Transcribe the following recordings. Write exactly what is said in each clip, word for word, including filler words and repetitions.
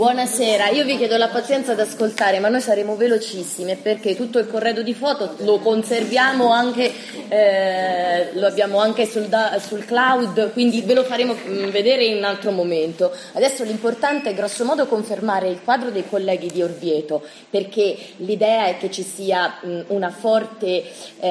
Buonasera, io vi chiedo la pazienza ad ascoltare, ma noi saremo velocissime perché tutto il corredo di foto lo conserviamo anche, eh, lo abbiamo anche sul, da, sul cloud, quindi ve lo faremo vedere in un altro momento. Adesso l'importante è grosso modo confermare il quadro dei colleghi di Orvieto, perché l'idea è che ci sia mh, una forte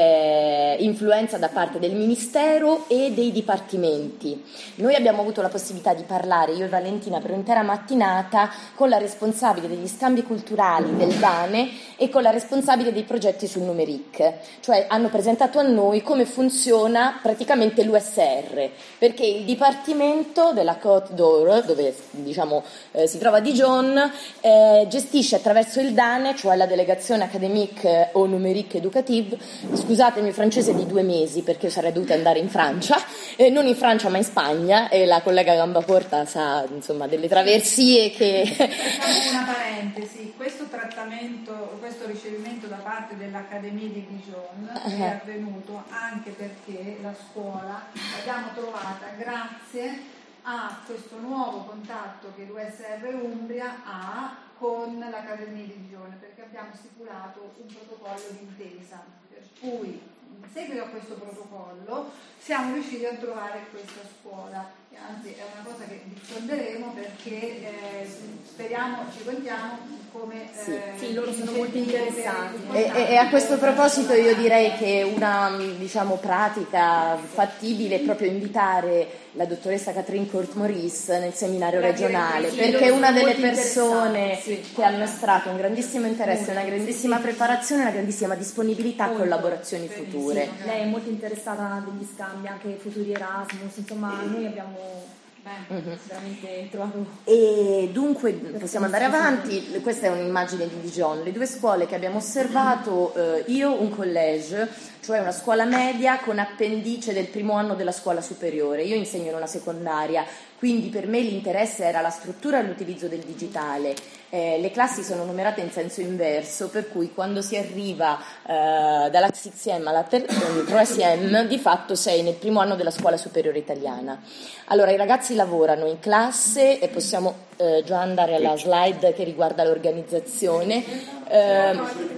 eh, influenza da parte del Ministero e dei dipartimenti. Noi abbiamo avuto la possibilità di parlare, io e Valentina, per un'intera mattinata con la responsabile degli scambi culturali del DANE e con la responsabile dei progetti sul Numeric, cioè hanno presentato a noi come funziona praticamente l'U S R, perché il Dipartimento della Côte d'Or, dove diciamo eh, si trova Dijon, eh, gestisce attraverso il DANE, cioè la delegazione académique au Numérique Éducative, scusatemi il francese di due mesi perché io sarei dovuta andare in Francia, eh, non in Francia ma in Spagna, e la collega Gambacorta sa insomma delle traversie che Facciamo una parentesi, questo trattamento, questo ricevimento da parte dell'Accademia di Dijon è avvenuto anche perché la scuola l'abbiamo trovata grazie a questo nuovo contatto che l'U S R Umbria ha con l'Accademia di Dijon, perché abbiamo stipulato un protocollo d'intesa, per cui in seguito a questo protocollo siamo riusciti a trovare questa scuola, anzi è una cosa che diffonderemo perché eh, speriamo, ci contiamo come sì, eh, sì, loro sono molto interessati e, e, e a questo proposito io direi che una diciamo pratica fattibile è proprio invitare la dottoressa Catherine Court-Maurice nel seminario regionale, perché è una delle persone sì. che ha mostrato un grandissimo interesse, una grandissima preparazione, una grandissima disponibilità a collaborazioni future. Sì, lei è molto interessata degli scambi, anche futuri Erasmus, insomma noi abbiamo Mm-hmm. veramente trovato. E dunque possiamo andare avanti. Questa è un'immagine di Dijon, le due scuole che abbiamo osservato, eh, io un college, cioè una scuola media con appendice del primo anno della scuola superiore, io insegno in una secondaria, quindi per me l'interesse era la struttura e l'utilizzo del digitale. Eh, le classi sono numerate in senso inverso, per cui quando si arriva eh, dalla sixième alla troisième di fatto sei nel primo anno della scuola superiore italiana. Allora i ragazzi lavorano in classe e possiamo eh, già andare alla slide che riguarda l'organizzazione. Eh,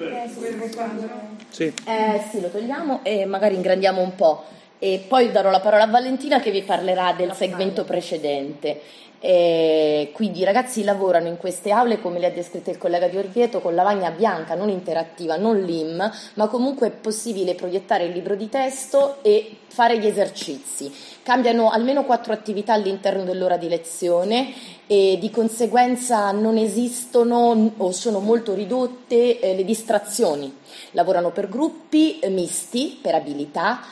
sì. Eh, sì, lo togliamo e magari ingrandiamo un po'. E poi darò la parola a Valentina che vi parlerà del segmento precedente. E quindi i ragazzi lavorano in queste aule, come le ha descritte il collega di Orvieto, con lavagna bianca, non interattiva, non L I M, ma comunque è possibile proiettare il libro di testo e fare gli esercizi. Cambiano almeno quattro attività all'interno dell'ora di lezione e di conseguenza non esistono o sono molto ridotte eh, le distrazioni. Lavorano per gruppi eh, misti, per abilità,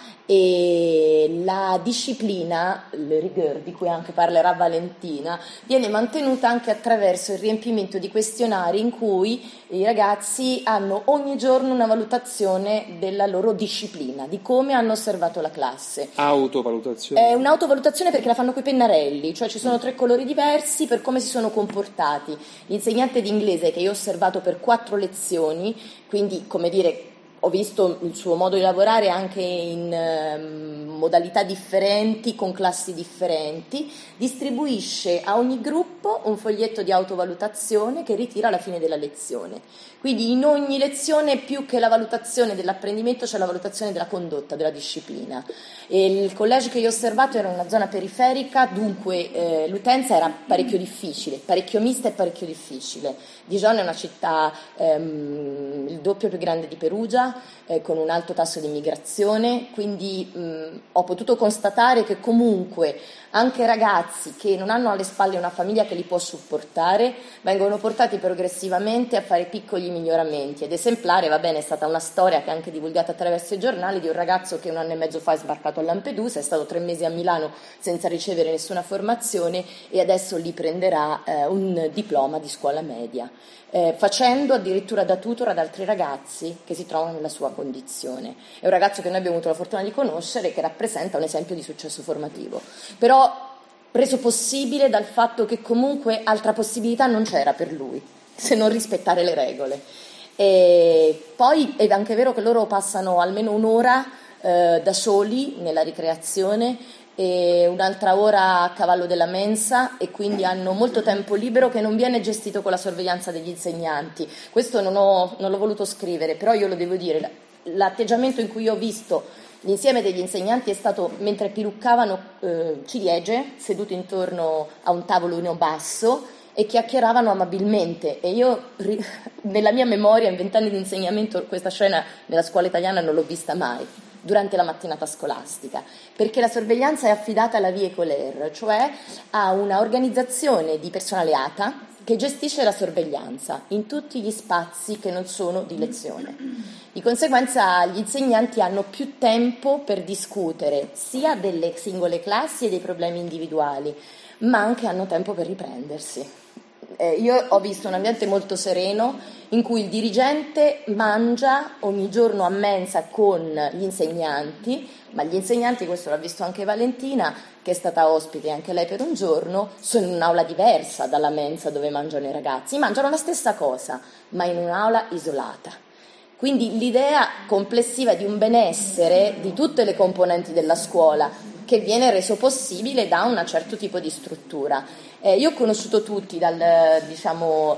e la disciplina, le rigueur di cui anche parlerà Valentina, viene mantenuta anche attraverso il riempimento di questionari in cui i ragazzi hanno ogni giorno una valutazione della loro disciplina, di come hanno osservato la classe. Autovalutazione? È un'autovalutazione perché la fanno coi pennarelli, cioè ci sono tre colori diversi per come si sono comportati. L'insegnante di inglese che io ho osservato per quattro lezioni, quindi come dire ho visto il suo modo di lavorare anche in eh, modalità differenti, con classi differenti, distribuisce a ogni gruppo un foglietto di autovalutazione che ritira alla fine della lezione. Quindi in ogni lezione, più che la valutazione dell'apprendimento, c'è la valutazione della condotta, della disciplina. E il college che io ho osservato era in una zona periferica, dunque eh, l'utenza era parecchio difficile, parecchio mista e parecchio difficile. Dijon è una città ehm, il doppio più grande di Perugia, eh, con un alto tasso di immigrazione, quindi mh, ho potuto constatare che comunque anche ragazzi che non hanno alle spalle una famiglia che li può supportare vengono portati progressivamente a fare piccoli miglioramenti. Ed esemplare, va bene, è stata una storia che è anche divulgata attraverso i giornali di un ragazzo che un anno e mezzo fa è sbarcato a Lampedusa, è stato tre mesi a Milano senza ricevere nessuna formazione e adesso lì prenderà eh, un diploma di scuola media, eh, facendo addirittura da tutor ad altri ragazzi che si trovano nella sua condizione. È un ragazzo che noi abbiamo avuto la fortuna di conoscere, che rappresenta un esempio di successo formativo, però reso possibile dal fatto che comunque altra possibilità non c'era per lui se non rispettare le regole. E poi è anche vero che loro passano almeno un'ora eh, da soli nella ricreazione e un'altra ora a cavallo della mensa, e quindi hanno molto tempo libero che non viene gestito con la sorveglianza degli insegnanti. Questo non, ho, non l'ho voluto scrivere, però io lo devo dire, l'atteggiamento in cui ho visto l'insieme degli insegnanti è stato mentre piluccavano eh, ciliegie seduti intorno a un tavolino basso e chiacchieravano amabilmente, e io nella mia memoria in vent'anni di insegnamento questa scena nella scuola italiana non l'ho vista mai durante la mattinata scolastica, perché la sorveglianza è affidata alla vie Coler, cioè a una organizzazione di personale A T A che gestisce la sorveglianza in tutti gli spazi che non sono di lezione. Di conseguenza gli insegnanti hanno più tempo per discutere sia delle singole classi e dei problemi individuali, ma anche hanno tempo per riprendersi. Eh, io ho visto un ambiente molto sereno in cui il dirigente mangia ogni giorno a mensa con gli insegnanti, ma gli insegnanti, questo l'ha visto anche Valentina, che è stata ospite anche lei per un giorno, sono in un'aula diversa dalla mensa dove mangiano i ragazzi, mangiano la stessa cosa, ma in un'aula isolata. Quindi l'idea complessiva di un benessere di tutte le componenti della scuola, che viene reso possibile da un certo tipo di struttura. Eh, io ho conosciuto tutti dal, diciamo,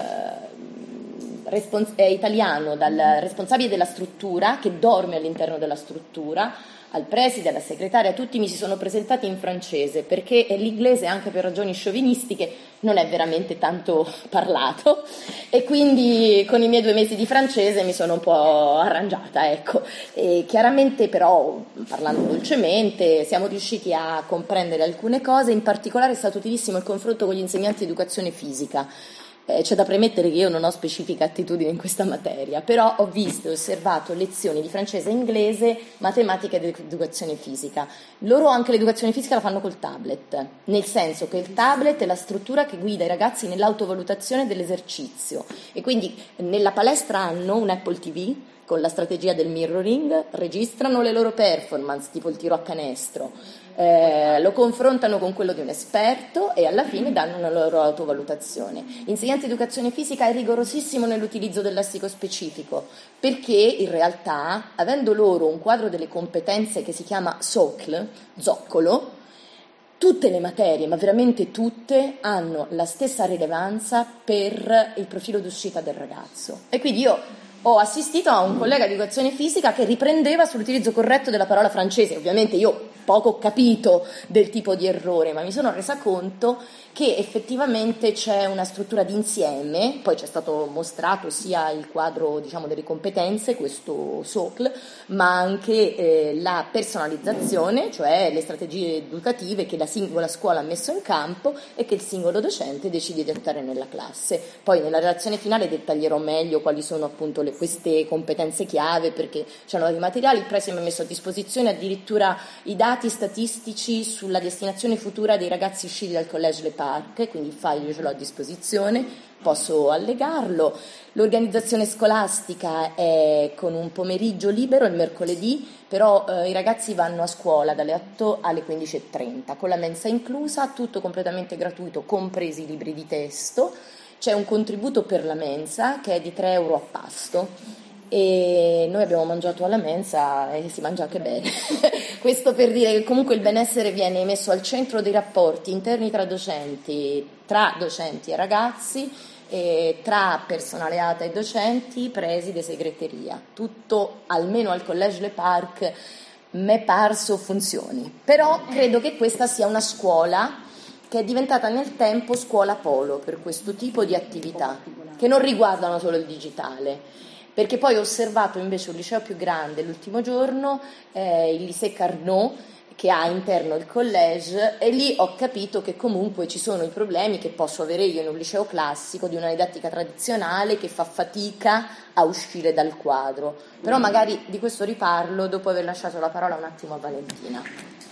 eh, respons- eh, italiano, dal responsabile della struttura, che dorme all'interno della struttura, al preside, alla segretaria, tutti mi si sono presentati in francese, perché l'inglese, anche per ragioni sciovinistiche, non è veramente tanto parlato, e quindi con i miei due mesi di francese mi sono un po' arrangiata, ecco. E chiaramente però, parlando dolcemente, siamo riusciti a comprendere alcune cose. In particolare è stato utilissimo il confronto con gli insegnanti di educazione fisica. Eh, c'è da premettere che io non ho specifica attitudine in questa materia, però ho visto e osservato lezioni di francese e inglese, matematica ed educazione fisica. Loro anche l'educazione fisica la fanno col tablet, nel senso che il tablet è la struttura che guida i ragazzi nell'autovalutazione dell'esercizio, e quindi nella palestra hanno un Apple T V con la strategia del mirroring, registrano le loro performance, tipo il tiro a canestro, eh, lo confrontano con quello di un esperto e alla fine danno una loro autovalutazione. L'insegnante di educazione fisica è rigorosissimo nell'utilizzo del lessico specifico, perché in realtà, avendo loro un quadro delle competenze che si chiama socle, zoccolo, tutte le materie, ma veramente tutte, hanno la stessa rilevanza per il profilo d'uscita del ragazzo. E quindi io ho assistito a un collega di educazione fisica che riprendeva sull'utilizzo corretto della parola francese. Ovviamente io poco ho capito del tipo di errore, ma mi sono resa conto che effettivamente c'è una struttura d'insieme. Poi c'è stato mostrato sia il quadro, diciamo, delle competenze, questo socle, ma anche eh, la personalizzazione, cioè le strategie educative che la singola scuola ha messo in campo e che il singolo docente decide di adottare nella classe. Poi nella relazione finale dettaglierò meglio quali sono appunto le, queste competenze chiave, perché c'erano vari materiali. Il Presi mi ha messo a disposizione addirittura i dati statistici sulla destinazione futura dei ragazzi usciti dal Collège Le Parc, quindi il file io ce l'ho a disposizione, posso allegarlo. L'organizzazione scolastica è con un pomeriggio libero il mercoledì, però eh, i ragazzi vanno a scuola dalle otto alle quindici e trenta, con la mensa inclusa, tutto completamente gratuito, compresi i libri di testo. C'è un contributo per la mensa che è di tre euro a pasto, e noi abbiamo mangiato alla mensa e si mangia anche bene. Questo per dire che comunque il benessere viene messo al centro dei rapporti interni tra docenti, tra docenti e ragazzi, e tra personale A T A e docenti, preside e segreteria. Tutto, almeno al Collège Le Parc, m'è parso funzioni. Però credo che questa sia una scuola che è diventata nel tempo scuola polo per questo tipo di attività, che non riguardano solo il digitale. Perché poi ho osservato invece un liceo più grande l'ultimo giorno, eh, il Lycée Carnot, che ha interno il college, e lì ho capito che comunque ci sono i problemi che posso avere io in un liceo classico di una didattica tradizionale che fa fatica a uscire dal quadro. Però magari di questo riparlo dopo aver lasciato la parola un attimo a Valentina.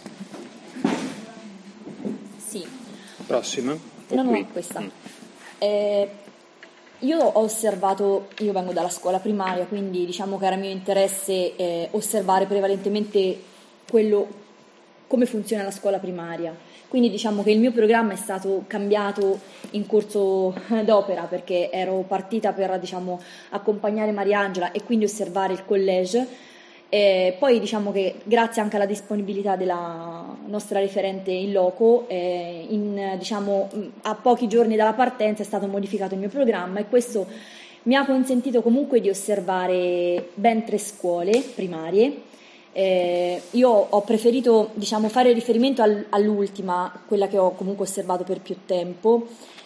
Sì. Prossima? O No, qui? no, questa. Mm. Eh, io ho osservato, io vengo dalla scuola primaria, quindi diciamo che era mio interesse eh, osservare prevalentemente quello, come funziona la scuola primaria. Quindi diciamo che il mio programma è stato cambiato in corso d'opera, perché ero partita per, diciamo, accompagnare Mariangela e quindi osservare il college. Eh, poi diciamo che grazie anche alla disponibilità della nostra referente in loco, eh, in, diciamo, a pochi giorni dalla partenza è stato modificato il mio programma, e questo mi ha consentito comunque di osservare ben tre scuole primarie. Eh, io ho preferito, diciamo, fare riferimento al, all'ultima, quella che ho comunque osservato per più tempo,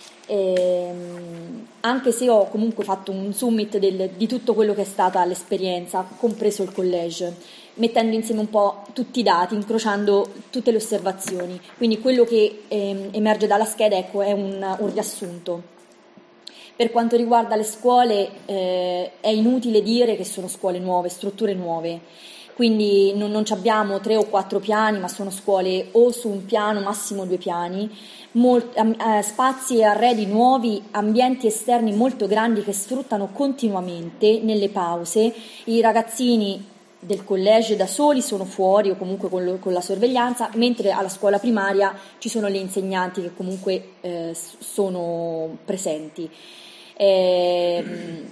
ehm, anche se ho comunque fatto un summit del, di tutto quello che è stata l'esperienza, compreso il college, mettendo insieme un po' tutti i dati, incrociando tutte le osservazioni. Quindi quello che ehm, emerge dalla scheda, ecco, è un, un riassunto. Per quanto riguarda le scuole, eh, è inutile dire che sono scuole nuove, strutture nuove. Quindi non, non abbiamo tre o quattro piani, ma sono scuole o su un piano, massimo due piani, molt, eh, spazi e arredi nuovi, ambienti esterni molto grandi che sfruttano continuamente nelle pause. I ragazzini del college da soli sono fuori o comunque con, lo, con la sorveglianza, mentre alla scuola primaria ci sono le insegnanti che comunque eh, sono presenti. Eh,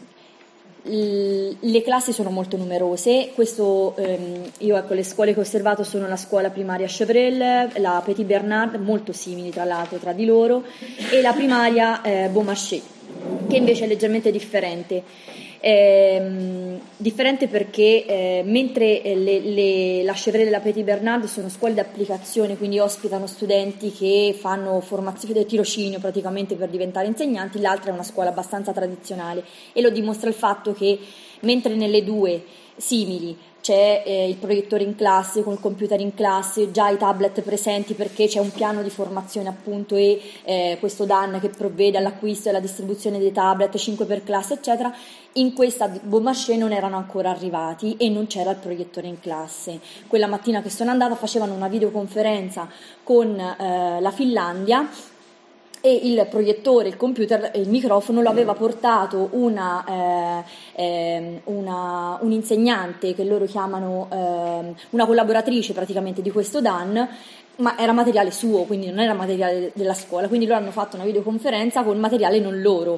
Le classi sono molto numerose. Questo, ehm, io ecco, le scuole che ho osservato sono la scuola primaria Chevrel, la Petit Bernard, molto simili tra l'altro tra di loro, e la primaria eh, Beaumarchais, che invece è leggermente differente. Eh, differente perché eh, mentre le, le, la Chevrel e la Petit Bernard sono scuole di applicazione, quindi ospitano studenti che fanno formazione del tirocinio praticamente per diventare insegnanti, l'altra è una scuola abbastanza tradizionale, e lo dimostra il fatto che mentre nelle due simili c'è eh, il proiettore in classe con il computer in classe, già i tablet presenti perché c'è un piano di formazione appunto, e eh, questo D A N che provvede all'acquisto e alla distribuzione dei tablet, cinque per classe eccetera. In questa Beaumarchais non erano ancora arrivati e non c'era il proiettore in classe. Quella mattina che sono andata facevano una videoconferenza con eh, la Finlandia, e il proiettore, il computer, il microfono lo aveva portato una, eh, eh, una, un insegnante che loro chiamano eh, una collaboratrice praticamente di questo D A N, ma era materiale suo, quindi non era materiale della scuola, quindi loro hanno fatto una videoconferenza con materiale non loro.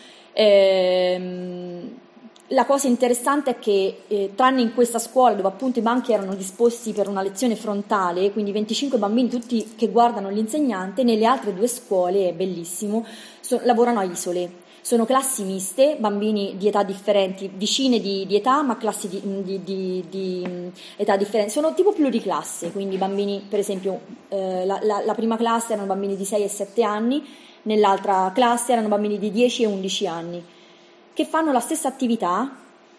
Ehm, La cosa interessante è che, eh, tranne in questa scuola dove appunto i banchi erano disposti per una lezione frontale, quindi venticinque bambini tutti che guardano l'insegnante, nelle altre due scuole, è bellissimo, so, lavorano a isole. Sono classi miste, bambini di età differenti, vicine di, di età, ma classi di, di, di, di età differenti. Sono tipo pluriclasse, quindi bambini, per esempio, eh, la, la, la prima classe erano bambini di sei e sette anni, nell'altra classe erano bambini di dieci e undici anni, che fanno la stessa attività,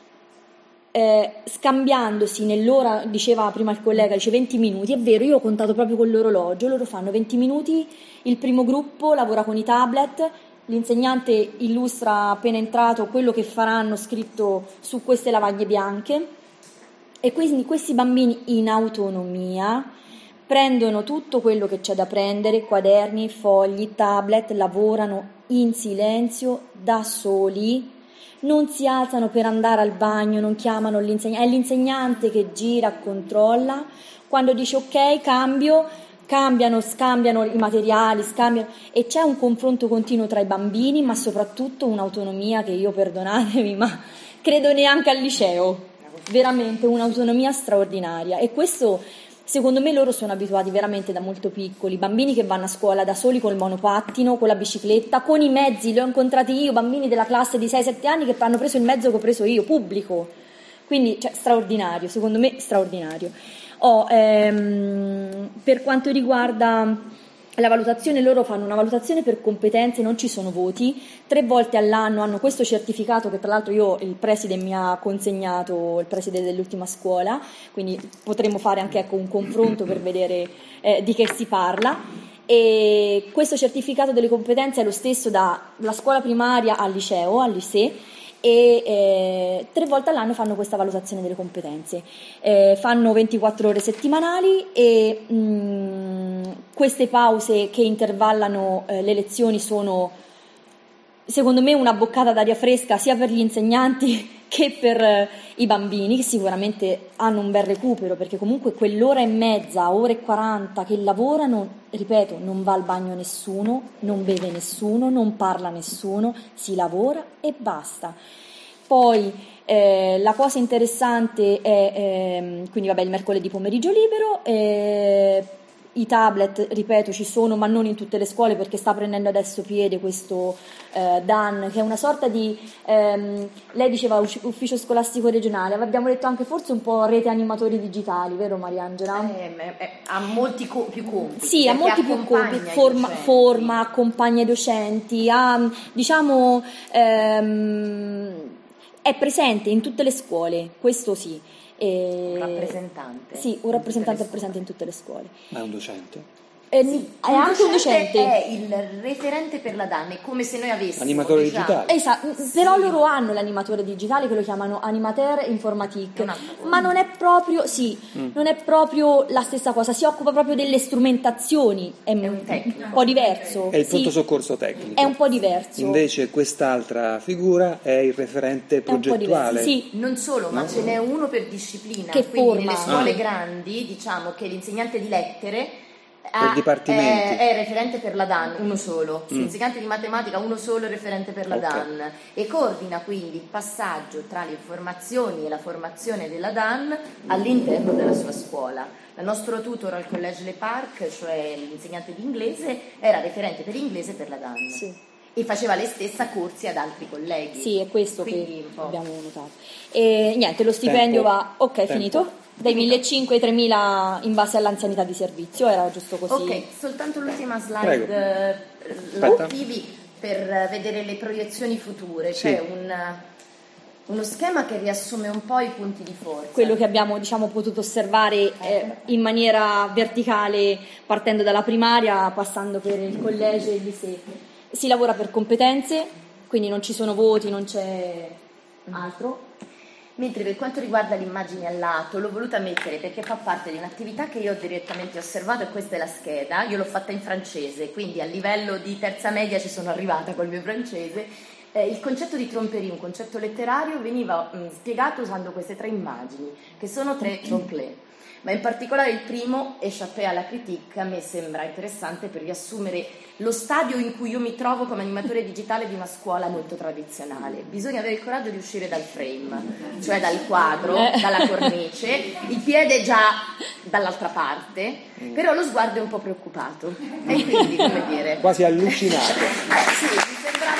eh, scambiandosi nell'ora, diceva prima il collega, dice venti minuti, è vero, io ho contato proprio con l'orologio, loro fanno venti minuti, il primo gruppo lavora con i tablet, l'insegnante illustra appena entrato quello che faranno scritto su queste lavagne bianche, e quindi questi bambini in autonomia prendono tutto quello che c'è da prendere, quaderni, fogli, tablet, lavorano in silenzio da soli, non si alzano per andare al bagno, non chiamano l'insegnante, è l'insegnante che gira, controlla, quando dice ok, cambio, cambiano, scambiano i materiali, scambiano, e c'è un confronto continuo tra i bambini, ma soprattutto un'autonomia che io, perdonatemi, ma credo neanche al liceo, veramente un'autonomia straordinaria. E questo, secondo me, loro sono abituati veramente da molto piccoli, bambini che vanno a scuola da soli col monopattino, con la bicicletta, con i mezzi, li ho incontrati io, bambini della classe di sei sette anni che hanno preso il mezzo che ho preso io, pubblico, quindi cioè, straordinario, secondo me straordinario. Oh, ehm, per quanto riguarda la valutazione, loro fanno una valutazione per competenze, non ci sono voti, tre volte all'anno hanno questo certificato che tra l'altro io, il preside mi ha consegnato, il preside dell'ultima scuola, quindi potremmo fare anche ecco, un confronto per vedere eh, di che si parla. E questo certificato delle competenze è lo stesso dalla scuola primaria al liceo, al lycée, e eh, tre volte all'anno fanno questa valutazione delle competenze, eh, fanno ventiquattro ore settimanali, e mh, queste pause che intervallano eh, le lezioni sono, secondo me, una boccata d'aria fresca sia per gli insegnanti che per eh, i bambini, che sicuramente hanno un bel recupero, perché comunque quell'ora e mezza, ora e quaranta che lavorano, ripeto, non va al bagno nessuno, non beve nessuno, non parla nessuno, si lavora e basta. Poi eh, la cosa interessante è, ehm, quindi vabbè, il mercoledì pomeriggio libero, eh, i tablet, ripeto, ci sono, ma non in tutte le scuole, perché sta prendendo adesso piede questo eh, D A N, che è una sorta di, ehm, lei diceva ufficio scolastico regionale, abbiamo detto anche forse un po' rete animatori digitali, vero Mariangela? Eh, eh, ha molti co- più compiti. Sì, ha molti più compiti, forma, forma, accompagna i docenti, ha, diciamo, ehm, è presente in tutte le scuole, questo sì. Un rappresentante. Sì, un rappresentante è presente in tutte le scuole. Ma è un docente? Eh, Sì, è anche un docente. È il referente per la D A N, è come se noi avessimo animatore diciamo, digitale. Esatto, sì. Però loro hanno l'animatore digitale che lo chiamano animateur informatique, ma non è proprio, sì, mm. non è proprio la stessa cosa, si occupa proprio delle strumentazioni, è, è un tecnico, un po' diverso. È il pronto sì, soccorso tecnico. È un po' diverso. Invece quest'altra figura è il referente progettuale. Sì. Non solo, no? ma ce n'è uno per disciplina, che quindi forma. nelle scuole ah. grandi, diciamo che l'insegnante di lettere per dipartimenti. È, è referente per la D A N, uno solo, mm. l'insegnante di matematica uno solo è referente per la okay. D A N e coordina quindi il passaggio tra le informazioni e la formazione della D A N all'interno della sua scuola. Il nostro tutor al Collège Le Parc, cioè l'insegnante di inglese, era referente per inglese per la D A N. Sì. E faceva lei stessa corsi ad altri colleghi. Sì, è questo quindi che abbiamo notato. E niente, lo stipendio Tempo. va, ok, Tempo. finito? Dai millecinquecento ai tremila in base all'anzianità di servizio, era giusto così? Ok, soltanto l'ultima slide, Prego. attivi per vedere le proiezioni future, sì. C'è un, uno schema che riassume un po' i punti di forza. Quello che abbiamo diciamo, potuto osservare eh, in maniera verticale, partendo dalla primaria, passando per il college e il lycée. Si lavora per competenze, quindi non ci sono voti, non c'è altro. Mentre per quanto riguarda l'immagine al lato, l'ho voluta mettere perché fa parte di un'attività che io ho direttamente osservato e questa è la scheda. Io l'ho fatta in francese, quindi a livello di terza media ci sono arrivata col mio francese. Eh, il concetto di tromperie, un concetto letterario, veniva mh, spiegato usando queste tre immagini, che sono tre trompe-l'œil. Ma in particolare il primo, Échappée à la critique, a me sembra interessante per riassumere lo stadio in cui io mi trovo come animatore digitale di una scuola molto tradizionale. Bisogna avere il coraggio di uscire dal frame, cioè dal quadro, dalla cornice, il piede già dall'altra parte, però lo sguardo è un po' preoccupato. E quindi, come dire... Quasi allucinato. Sì, mi sembrava